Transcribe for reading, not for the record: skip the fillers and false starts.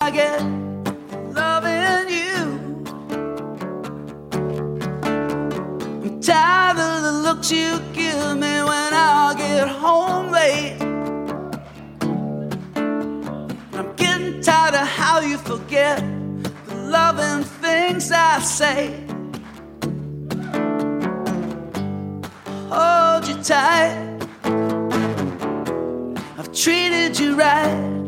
I get loving you. I'm tired of the looks you give me when I get home late. I'm getting tired of how you forget the loving things I say. Hold you tight, I've treated you right.